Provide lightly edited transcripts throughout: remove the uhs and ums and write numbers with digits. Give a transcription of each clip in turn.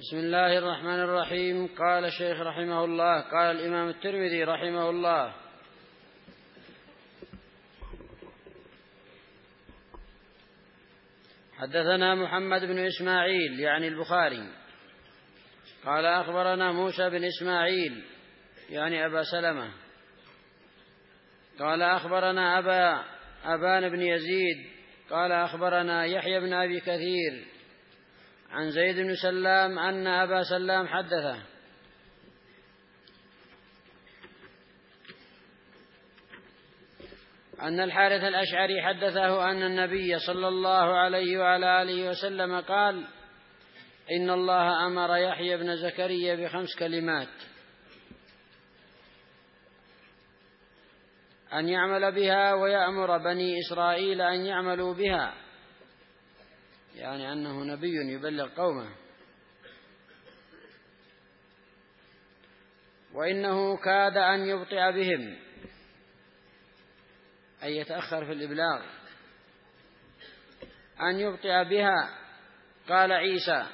بسم الله الرحمن الرحيم. قال الشيخ رحمه الله: قال الإمام الترمذي رحمه الله: حدثنا محمد بن إسماعيل يعني البخاري قال أخبرنا موسى بن إسماعيل يعني أبا سلمة قال أخبرنا أبان بن يزيد قال أخبرنا يحيى بن أبي كثير عن زيد بن سلام أن أبا سلام حدثه أن الحارث الأشعري حدثه أن النبي صلى الله عليه وعلى آله وسلم قال: إن الله أمر يحيى بن زكريا ب5 كلمات أن يعمل بها ويأمر بني إسرائيل أن يعملوا بها، يعني أنه نبي يبلغ قومه، وإنه كاد أن يبطئ بهم أي يتأخر في الإبلاغ، أن يبطئ بها. قال عيسى: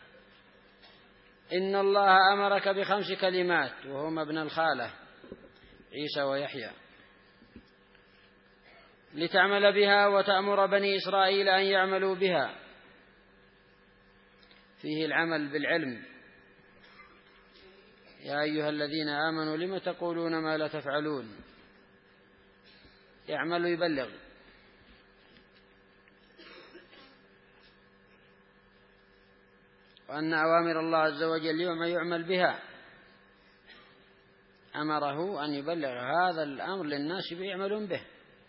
إن الله أمرك ب5 كلمات، وهما ابن الخالة عيسى ويحيى، لتعمل بها وتأمر بني إسرائيل أن يعملوا بها. فيه العمل بالعلم: يا أيها الذين آمنوا لم تقولون ما لا تفعلون. يعمل ويبلغ. وأن أوامر الله عز وجل يعمل بها، أمره أن يبلغ هذا الأمر للناس يعملون به.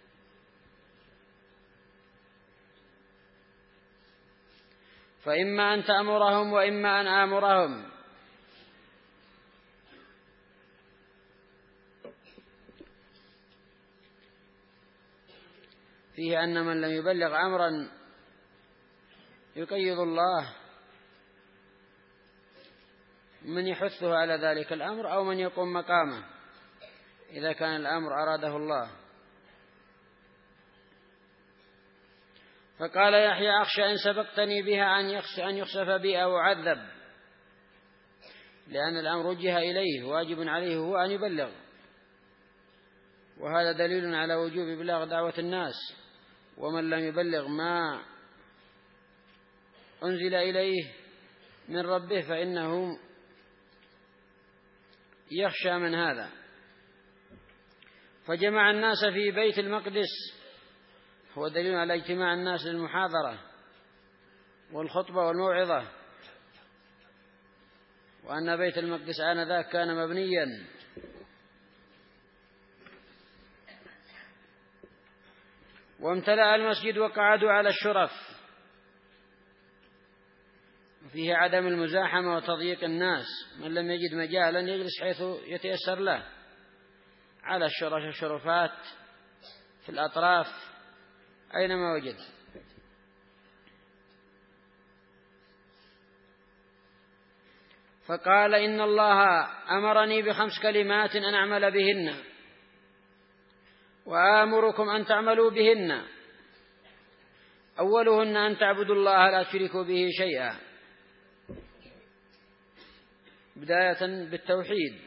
فإما أن تأمرهم وإما أن آمرهم. فيه أن من لم يبلغ أمرا يقيض الله من يحثه على ذلك الأمر أو من يقوم مقامه إذا كان الأمر أراده الله. فقال يحيى: أخشى إن سبقتني بها أن يخسف بي أو أعذب، لأن الأمر وجه إليه، واجب عليه هو أن يبلغ، وهذا دليل على وجوب إبلاغ دعوة الناس. ومن لم يبلغ ما أنزل إليه من ربه فإنه يخشى من هذا. فجمع الناس في بيت المقدس، هو دليل على اجتماع الناس للمحاضرة والخطبة والموعظة، وأن بيت المقدس آنذاك كان مبنيا. وامتلأ المسجد وقعدوا على الشرف، وفيه عدم المزاحمة وتضييق الناس. من لم يجد مجالا يجلس حيث يتيسر له، على الشرفات في الأطراف أينما وجد. فقال: إن الله أمرني ب5 كلمات أن أعمل بهن وآمركم أن تعملوا بهن. أولهن أن تعبدوا الله لا تشركوا به شيئا، بداية بالتوحيد.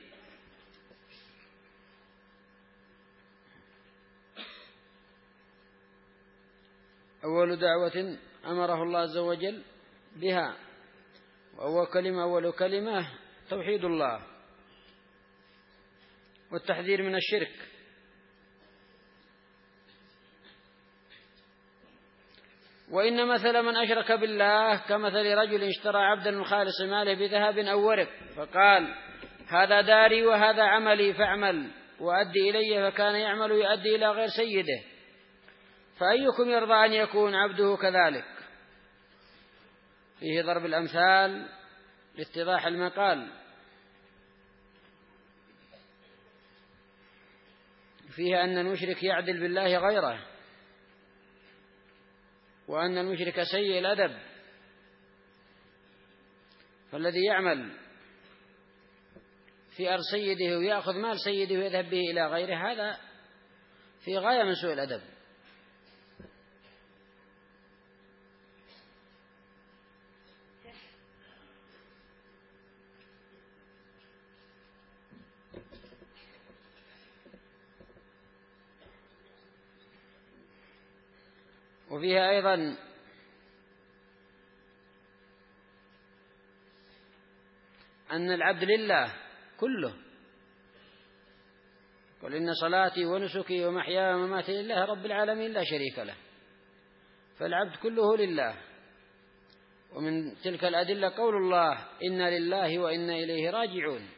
أول دعوة أمره الله عز وجل بها، أول كلمة توحيد الله والتحذير من الشرك. وإن مثل من أشرك بالله كمثل رجل اشترى عبدا من خالص ماله بذهب أو ورق، فقال: هذا داري وهذا عملي فاعمل وأدي إلي، فكان يعمل يؤدي إلى غير سيده، فأيكم يرضى أن يكون عبده كذلك؟ فيه ضرب الأمثال لاتضاح المقال. فيه أن المشرك يعدل بالله غيره، وأن المشرك سيء الأدب. فالذي يعمل في أرض سيده ويأخذ مال سيده ويذهب به إلى غيره، هذا في غاية من سوء الأدب. وفيها أيضا أن العبد لله كله، قل إن صلاتي ونسكي ومحياي ومماتي لله رب العالمين لا شريك له، فالعبد كله لله. ومن تلك الأدلة قول الله إنا لله وإنا إليه راجعون.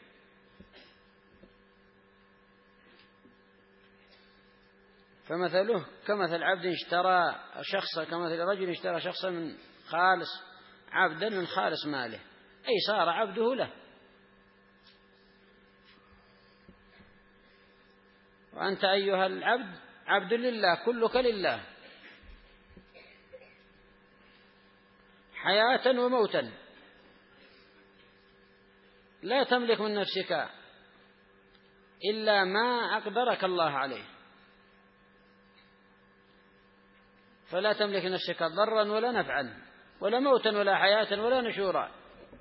فمثله كمثل عبد اشترى شخصا، كمثل رجل اشترى شخصا من خالص عبدا من خالص ماله، أي صار عبده له. وأنت أيها العبد عبد لله، كلك لله حياة وموتا، لا تملك من نفسك إلا ما أقدرك الله عليه، فلا تملك نفسك ضرا ولا نفعا ولا موتا ولا حياة ولا نشورا.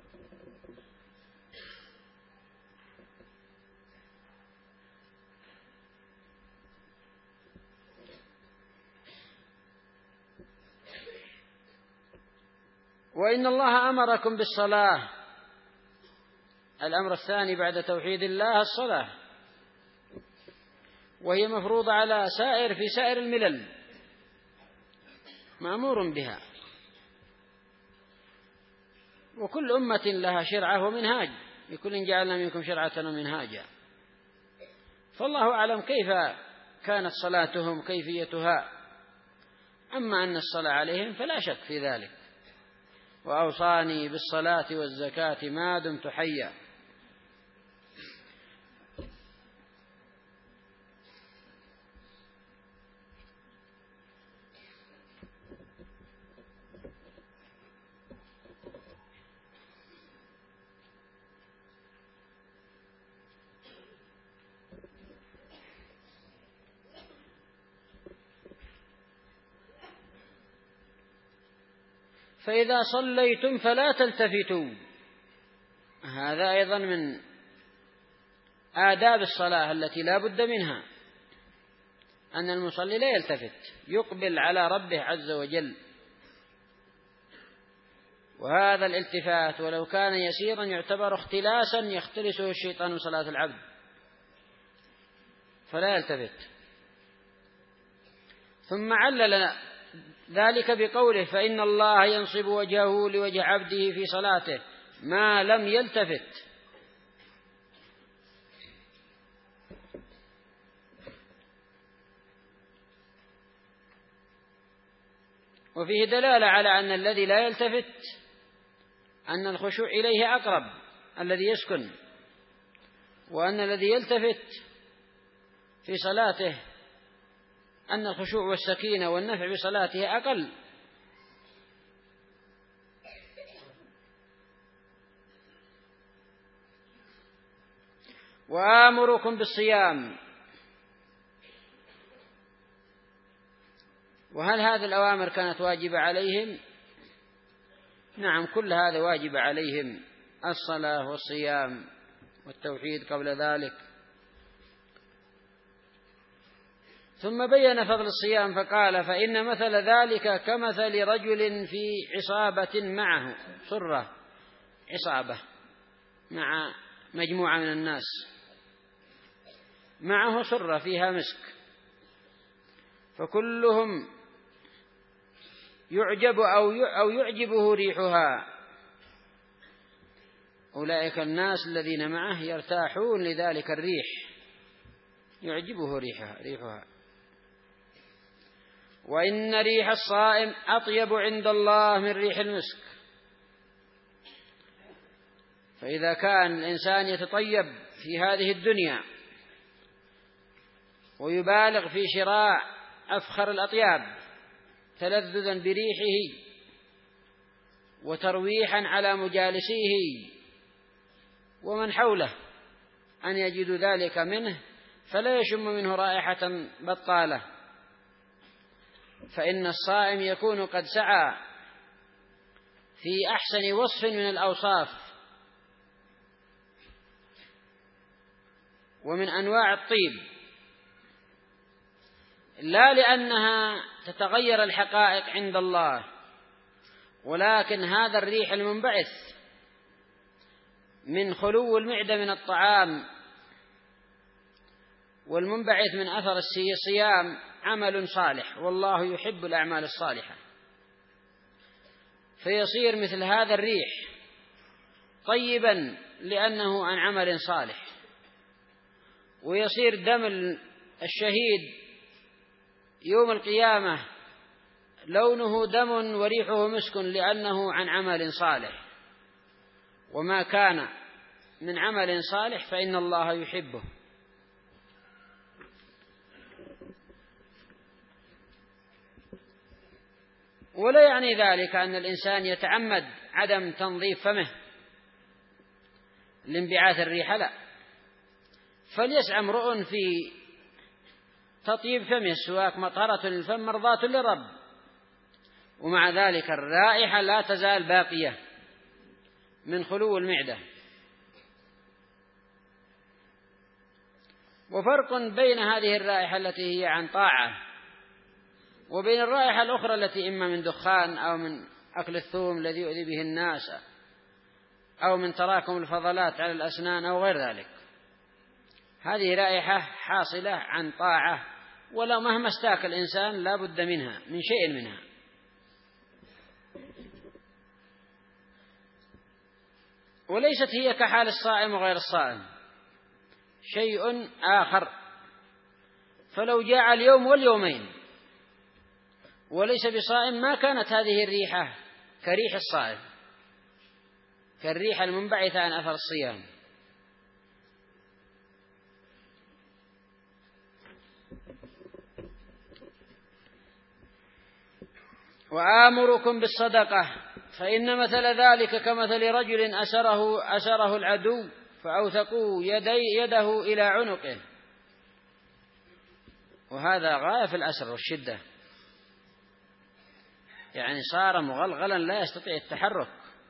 وإن الله أمركم بالصلاة، الأمر الثاني بعد توحيد الله الصلاة، وهي مفروضة على في سائر الملل، مأمور بها، وكل أمة لها شرعة ومنهاج، لكل جعلنا منكم شرعة ومنهاجا. فالله أعلم كيف كانت صلاتهم كيفيتها، أما أن الصلاة عليهم فلا شك في ذلك. وأوصاني بالصلاة والزكاة ما دمت حيا. فإذا صليتم فلا تلتفتوا، هذا أيضا من آداب الصلاة التي لا بد منها، أن المصلي لا يلتفت، يقبل على ربه عز وجل. وهذا الالتفات ولو كان يسيرا يعتبر اختلاسا يختلسه الشيطان من صلاة العبد، فلا يلتفت. ثم علل ذلك بقوله فإن الله ينصب وجهه لوجه عبده في صلاته ما لم يلتفت. وفيه دلالة على أن الذي لا يلتفت أن الخشوع إليه أقرب، الذي يسكن، وأن الذي يلتفت في صلاته أن الخشوع والسكينة والنفع بصلاته أقل. وآمركم بالصيام. وهل هذه الأوامر كانت واجبة عليهم؟ نعم، كل هذا واجب عليهم، الصلاة والصيام والتوحيد قبل ذلك. ثم بين فضل الصيام فقال فإن مثل ذلك كمثل رجل في عصابة معه سرة، عصابة مع مجموعة من الناس، معه سرة فيها مسك، فكلهم يعجب أو يعجبه ريحها. أولئك الناس الذين معه يرتاحون لذلك الريح، يعجبه ريحها. وإن ريح الصائم أطيب عند الله من ريح المسك. فإذا كان الإنسان يتطيب في هذه الدنيا ويبالغ في شراء أفخر الأطياب تلذذا بريحه وترويحا على مجالسيه ومن حوله أن يجد ذلك منه، فلا يشم منه رائحة بطالة. فإن الصائم يكون قد سعى في أحسن وصف من الأوصاف ومن أنواع الطيب، لا لأنها تتغير الحقائق عند الله، ولكن هذا الريح المنبعث من خلو المعدة من الطعام والمنبعث من أثر الصيام عمل صالح، والله يحب الأعمال الصالحة، فيصير مثل هذا الريح طيبا لأنه عن عمل صالح، ويصير دم الشهيد يوم القيامة لونه دم وريحه مسك لأنه عن عمل صالح، وما كان من عمل صالح فإن الله يحبه. ولا يعني ذلك أن الإنسان يتعمد عدم تنظيف فمه لانبعاث الريح، لا، فليسعى امرؤ في تطيب فمه، السواك مطهرة للفم مرضاة للرب، ومع ذلك الرائحة لا تزال باقية من خلو المعدة. وفرق بين هذه الرائحة التي هي عن طاعة وبين الرائحة الأخرى التي إما من دخان أو من أكل الثوم الذي يؤذي به الناس أو من تراكم الفضلات على الأسنان أو غير ذلك. هذه رائحة حاصلة عن طاعة، ولو مهما استاك الإنسان لا بد منها، من شيء منها. وليست هي كحال الصائم وغير الصائم، شيء آخر. فلو جاء اليوم واليومين وليس بصائم ما كانت هذه الريحة كريح الصائم، كالريحة المنبعثة عن أثر الصيام. وآمركم بالصدقة فإن مثل ذلك كمثل رجل أسره العدو فأوثقوا يده إلى عنقه، وهذا غاية في الأسر والشدة، يعني صار مغلغلا لا يستطيع التحرك.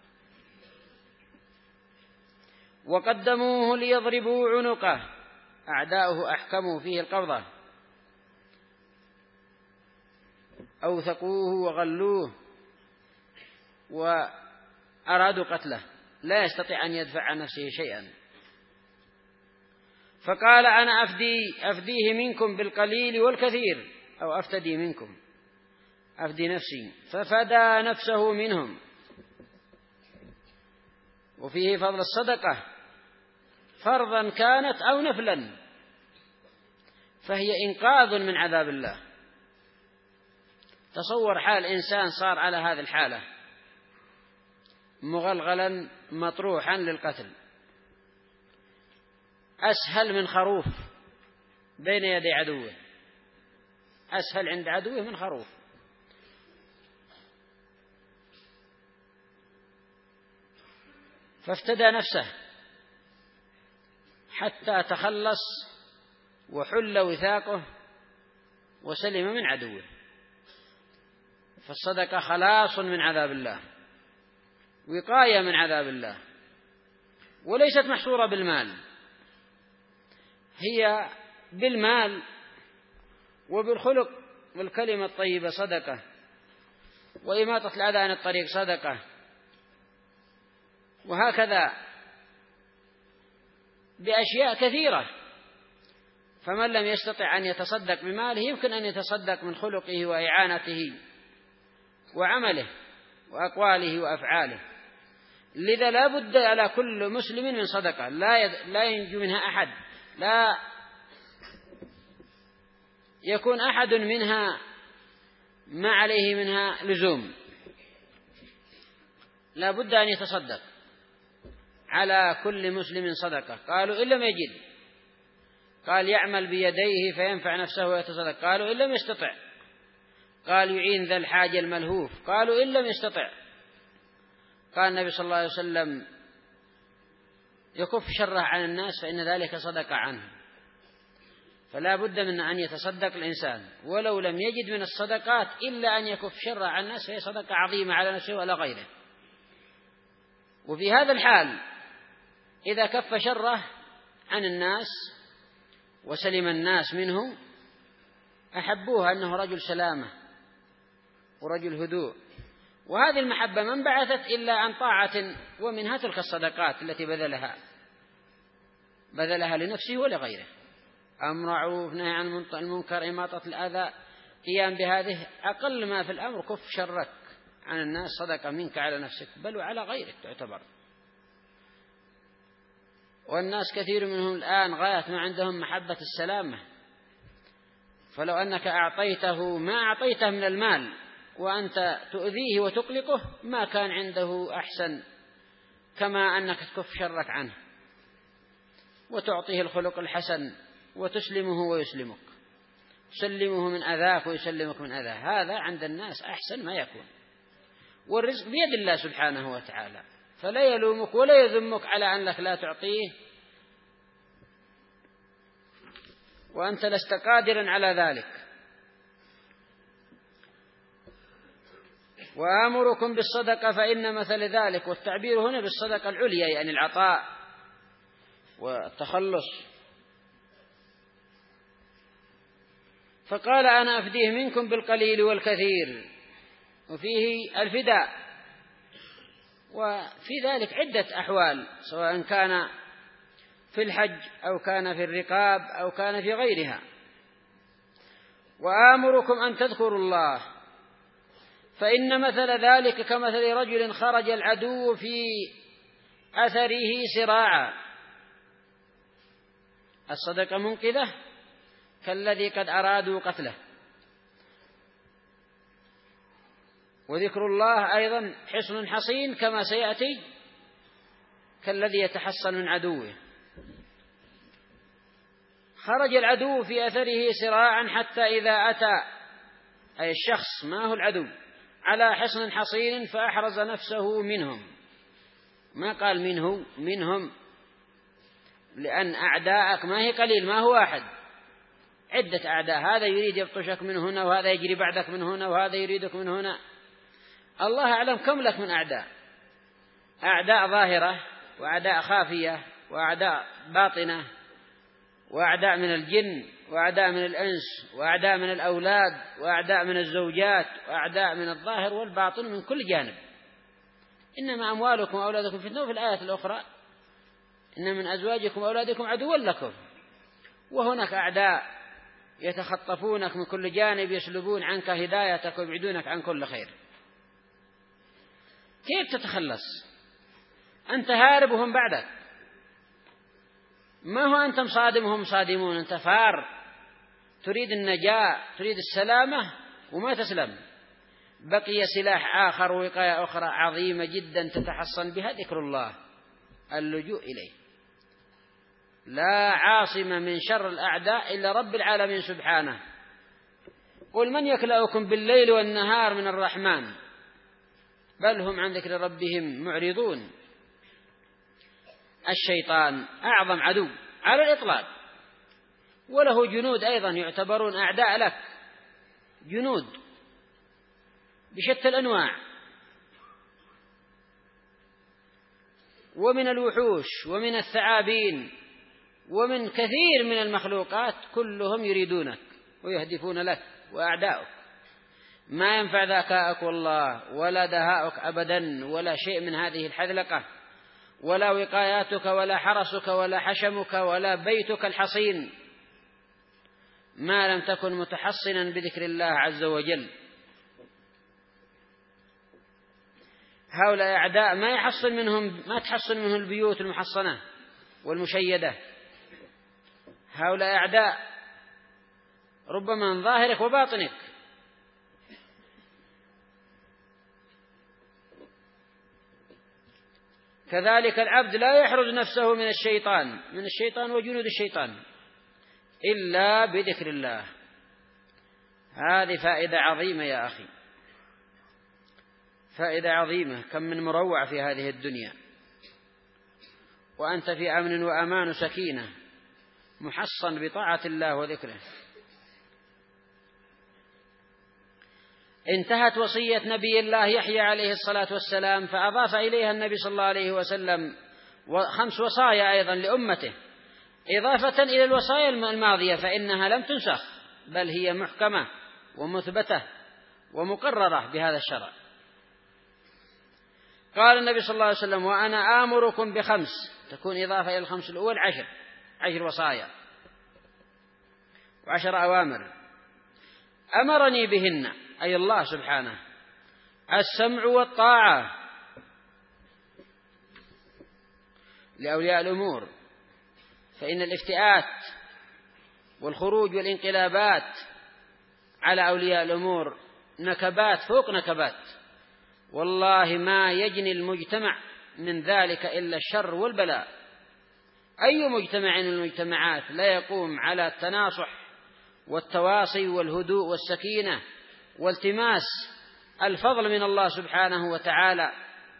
وقدموه ليضربوا عنقه، أعداؤه أحكموا فيه القبضة، أوثقوه وغلوه وأرادوا قتله، لا يستطيع أن يدفع عن نفسه شيئا. فقال أنا أفديه منكم بالقليل والكثير، أو أفتدي منكم، أفدي نفسي، ففدى نفسه منهم. وفيه فضل الصدقة فرضا كانت أو نفلا، فهي إنقاذ من عذاب الله. تصور حال إنسان صار على هذه الحالة مغلغلا مطروحا للقتل، أسهل من خروف بين يدي عدوه، أسهل عند عدوه من خروف. فافتدى نفسه حتى تخلص وحل وثاقه وسلم من عدوه. فالصدقة خلاص من عذاب الله، وقاية من عذاب الله، وليست محصورة بالمال، هي بالمال وبالخلق والكلمة الطيبة صدقة، وإماطة الأذى عن الطريق صدقة، وهكذا بأشياء كثيرة. فمن لم يستطع أن يتصدق بماله يمكن أن يتصدق من خلقه وإعانته وعمله وأقواله وأفعاله. لذا لا بد على كل مسلم من صدقة، لا ينجو منها أحد، لا يكون أحد منها ما عليه منها لزوم، لا بد أن يتصدق على كل مسلم صدقة. قالوا إن لم يجد، قال يعمل بيديه فينفع نفسه ويتصدق، قالوا إن لم يستطع، قال يعين ذا الحاجة الملهوف، قالوا إن لم يستطع، قال النبي صلى الله عليه وسلم يكف شره عن الناس فإن ذلك صدق عنه. فلا بد من أن يتصدق الإنسان ولو لم يجد من الصدقات إلا أن يكف شره عن الناس، فهي صدقة عظيمة على نفسه ولا غيره. وفي هذا الحال إذا كف شره عن الناس وسلم الناس منه أحبوه أنه رجل سلامة ورجل هدوء. وهذه المحبة ما انبعثت إلا عن طاعة، ومنها تلك الصدقات التي بذلها لنفسه ولغيره. أمر معروف، نهي عن المنكر، إماطة الأذى، قيام بهذه أقل ما في الأمر. كف شرك عن الناس، صدقة منك على نفسك بل وعلى غيرك تعتبر. والناس كثير منهم الآن غاية ما عندهم محبة السلامة، فلو أنك أعطيته ما أعطيته من المال وأنت تؤذيه وتقلقه ما كان عنده أحسن، كما أنك تكف شرك عنه وتعطيه الخلق الحسن وتسلمه ويسلمك، تسلمه من أذاك ويسلمك من أذاه. هذا عند الناس أحسن ما يكون. والرزق بيد الله سبحانه وتعالى، فلا يلومك ولا يذمك على أنك لا تعطيه وأنت لست قادرا على ذلك. وآمركم بالصدقة فإن مثل ذلك، والتعبير هنا بالصدقة العليا يعني العطاء والتخلص. فقال أنا أفديه منكم بالقليل والكثير، وفيه الفداء. وفي ذلك عدة أحوال، سواء كان في الحج أو كان في الرقاب أو كان في غيرها. وآمركم أن تذكروا الله فإن مثل ذلك كمثل رجل خرج العدو في أثره سراعا. الصدقة منقذة كالذي قد أرادوا قتله. وذكر الله أيضا حصن حصين كما سيأتي، كالذي يتحصن من عدوه. خرج العدو في أثره سراعا حتى إذا أتى، أي الشخص ما هو العدو، على حصن حصين فأحرز نفسه منهم. ما قال منهم، لأن أعداءك ما هي قليل، ما هو واحد، عدة أعداء، هذا يريد يبطشك من هنا، وهذا يجري بعدك من هنا، وهذا يريدك من هنا. الله أعلم كم لك من أعداء، أعداء ظاهرة وأعداء خافية وأعداء باطنة، وأعداء من الجن وأعداء من الإنس وأعداء من الأولاد وأعداء من الزوجات وأعداء من الظاهر والباطن من كل جانب. إنما أموالكم وأولادكم فتنة. وفي الآية الأخرى إن من أزواجكم وأولادكم عدوا لكم. وهناك أعداء يتخطفونك من كل جانب، يسلبون عنك هدايتك ويبعدونك عن كل خير. كيف تتخلص؟ أنت هارب وهم بعدك، ما هو أنت مصادم وهم صادمون، أنت فار تريد النجاة، تريد السلامة وما تسلم. بقي سلاح آخر ووقاية أخرى عظيمة جدا تتحصن بها، ذكر الله، اللجوء إليه. لا عاصم من شر الأعداء إلا رب العالمين سبحانه. قل من يكلأكم بالليل والنهار من الرحمن بل هم عن ذكر ربهم معرضون. الشيطان أعظم عدو على الإطلاق، وله جنود أيضا يعتبرون أعداء لك، جنود بشتى الأنواع، ومن الوحوش ومن الثعابين ومن كثير من المخلوقات، كلهم يريدونك ويهدفون لك وأعداؤك. ما ينفع ذكاءك والله ولا دهاؤك أبدا، ولا شيء من هذه الحذلقة، ولا وقاياتك ولا حرسك ولا حشمك ولا بيتك الحصين، ما لم تكن متحصنا بذكر الله عز وجل. هؤلاء أعداء ما تحصن منهم البيوت المحصنة والمشيدة. هؤلاء أعداء ربما من ظاهرك وباطنك. كذلك العبد لا يحرز نفسه من الشيطان وجنود الشيطان إلا بذكر الله. هذه فائدة عظيمة يا أخي، فائدة عظيمة. كم من مروع في هذه الدنيا وأنت في أمن وأمان وسكينة، محصن بطاعة الله وذكره. انتهت وصية نبي الله يحيى عليه الصلاة والسلام، فأضاف إليها النبي صلى الله عليه وسلم 5 وصايا أيضا لأمته، إضافة إلى الوصايا الماضية، فإنها لم تنسخ بل هي محكمة ومثبتة ومقررة بهذا الشرع. قال النبي صلى الله عليه وسلم: وأنا آمركم ب5، تكون إضافة إلى الخمس الأول 10 وصايا و10 أوامر أمرني بهن، أي الله سبحانه: السمع والطاعة لأولياء الأمور، فإن الافتئات والخروج والانقلابات على أولياء الأمور نكبات فوق نكبات، والله ما يجني المجتمع من ذلك إلا الشر والبلاء. أي مجتمع من المجتمعات لا يقوم على التناصح والتواصي والهدوء والسكينة والتماس الفضل من الله سبحانه وتعالى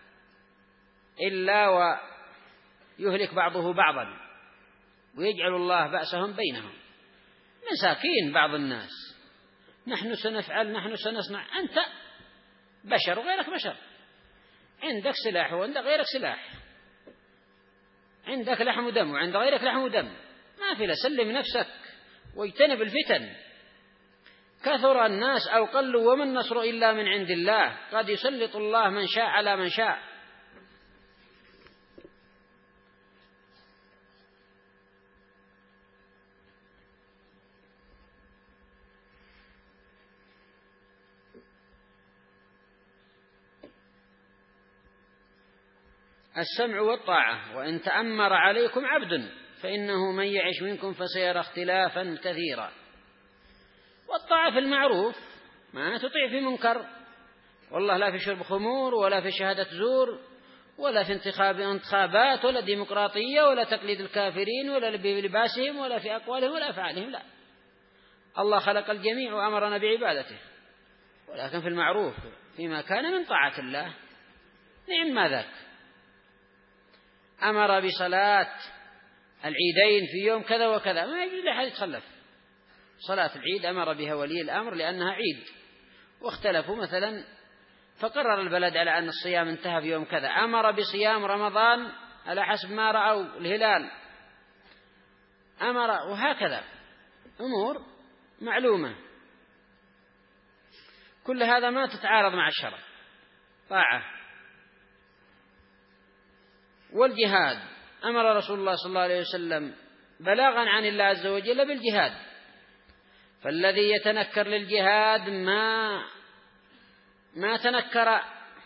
إلا ويهلك بعضه بعضا ويجعل الله بأسهم بينهم. مساكين بعض الناس: نحن سنفعل، نحن سنصنع. أنت بشر وغيرك بشر، عندك سلاح وعند غيرك سلاح، عندك لحم ودم وعند غيرك لحم ودم، ما في. سلم نفسك واجتنب الفتن. كثر الناس أو قلوا وما النصر إلا من عند الله، قد يسلط الله من شاء على من شاء. السمع والطاعة. وإن تأمر عليكم عبد فإنه من يعش منكم فسيرى اختلافا كثيرا. والطاعة في المعروف، ما تطيع في منكر. والله لا في شرب خمور ولا في شهادة زور ولا في انتخابات ولا ديمقراطية ولا تقليد الكافرين ولا بلباسهم ولا في أقوالهم ولا أفعالهم، لا. الله خلق الجميع وأمرنا بعبادته، ولكن في المعروف فيما كان من طاعة الله نعم ما ذاك. أمر بصلاة العيدين في يوم كذا وكذا، ما يجوز لأحد يتخلف. صلاة العيد أمر بها ولي الأمر لأنها عيد، واختلفوا مثلا فقرر البلد على أن الصيام انتهى في يوم كذا. أمر بصيام رمضان على حسب ما رأوا الهلال، أمر، وهكذا أمور معلومة. كل هذا ما تتعارض مع الشرع، طاعة. والجهاد أمر رسول الله صلى الله عليه وسلم بلاغا عن الله عز وجل بالجهاد، فالذي يتنكر للجهاد ما تنكر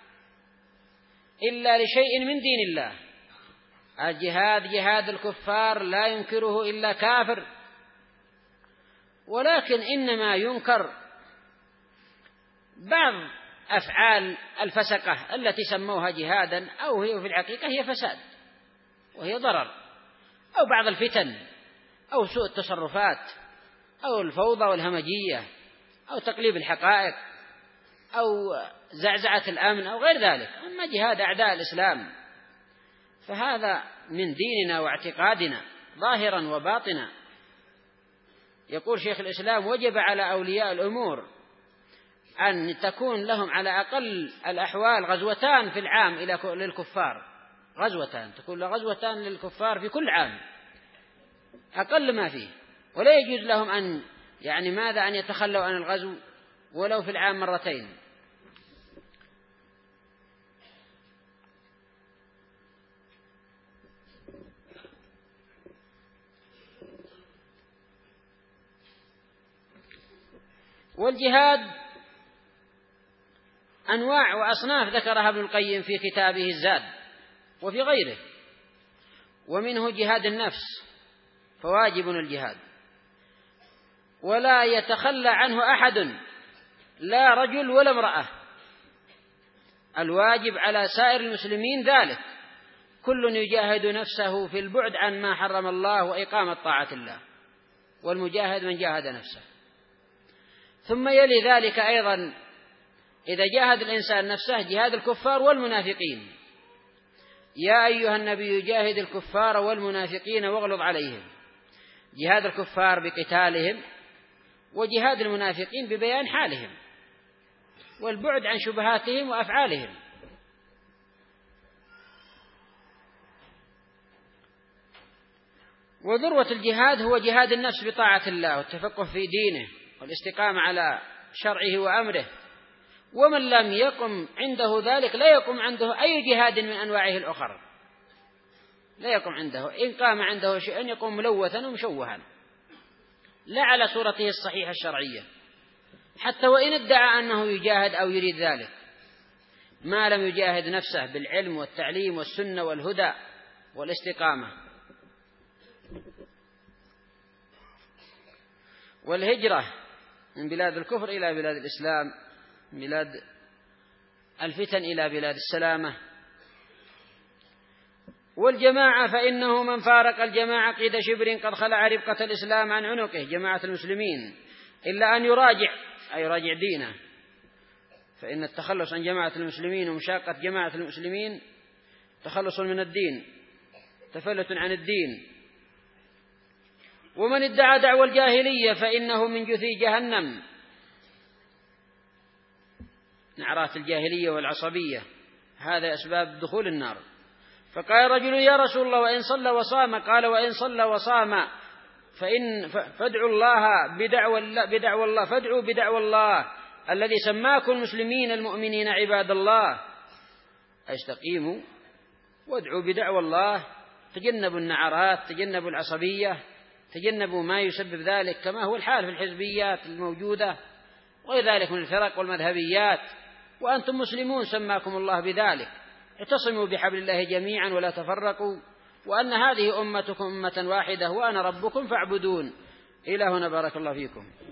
إلا لشيء من دين الله. الجهاد جهاد الكفار لا ينكره إلا كافر، ولكن إنما ينكر بعض أفعال الفسقة التي سموها جهادا، أو هي في الحقيقة هي فساد وهي ضرر، أو بعض الفتن، أو سوء التصرفات، أو الفوضى والهمجية، أو تقليب الحقائق، أو زعزعة الأمن، أو غير ذلك. أما جهاد أعداء الإسلام فهذا من ديننا واعتقادنا ظاهرا وباطنا. يقول شيخ الإسلام: وجب على أولياء الأمور أن تكون لهم على أقل الأحوال غزوتان في العام للكفار، تكون غزوتان للكفار في كل عام أقل ما فيه، ولا يجوز لهم أن أن يتخلوا عن الغزو ولو في العام مرتين. والجهاد أنواع وأصناف ذكرها ابن القيم في كتابه الزاد وفي غيره، ومنه جهاد النفس، فواجب الجهاد ولا يتخلى عنه أحد، لا رجل ولا امرأة. الواجب على سائر المسلمين ذلك، كل يجاهد نفسه في البعد عن ما حرم الله وإقامة طاعة الله، والمجاهد من جاهد نفسه. ثم يلي ذلك أيضا إذا جاهد الإنسان نفسه جهاد الكفار والمنافقين. يا أيها النبي جاهد الكفار والمنافقين واغلظ عليهم. جهاد الكفار بقتالهم، وجهاد المنافقين ببيان حالهم والبعد عن شبهاتهم وأفعالهم. وذروة الجهاد هو جهاد النفس بطاعة الله والتفقه في دينه والاستقامة على شرعه وأمره ومن لم يقم عنده ذلك لا يقوم عنده أي جهاد من أنواعه الأخرى، لا يقوم عنده. إن قام عنده شيء يقوم ملوثا ومشوها لا على صورته الصحيحة الشرعية، حتى وإن ادعى أنه يجاهد أو يريد ذلك، ما لم يجاهد نفسه بالعلم والتعليم والسنة والهدى والاستقامة. والهجرة من بلاد الكفر إلى بلاد الإسلام، من بلاد الفتن إلى بلاد السلامة. والجماعة فإنه من فارق الجماعة قيد شبر قد خلع ربقة الإسلام عن عنقه، جماعة المسلمين، إلا أن يراجع، أي يراجع دينه، فإن التخلص عن جماعة المسلمين ومشاقة جماعة المسلمين تخلص من الدين، تفلت عن الدين. ومن ادعى دعوى الجاهلية فإنه من جثي جهنم، نعرات الجاهلية والعصبية هذا أسباب دخول النار. فقال رجل يا رسول الله وإن صلى وصام؟ قال وإن صلى وصام فادعوا الله بدعوى الله، فادعوا بدعوى الله الذي سماكم مسلمين المؤمنين عباد الله، استقيموا وادعوا بدعوى الله، تجنبوا النعرات، تجنبوا العصبية، تجنبوا ما يسبب ذلك كما هو الحال في الحزبيات الموجودة وغير ذلك من الفرق والمذهبيات، وأنتم مسلمون سماكم الله بذلك. اعتصموا بحبل الله جميعا ولا تفرقوا، وأن هذه أمتكم أمة واحدة وأنا ربكم فاعبدون. إلى هنا بارك الله فيكم.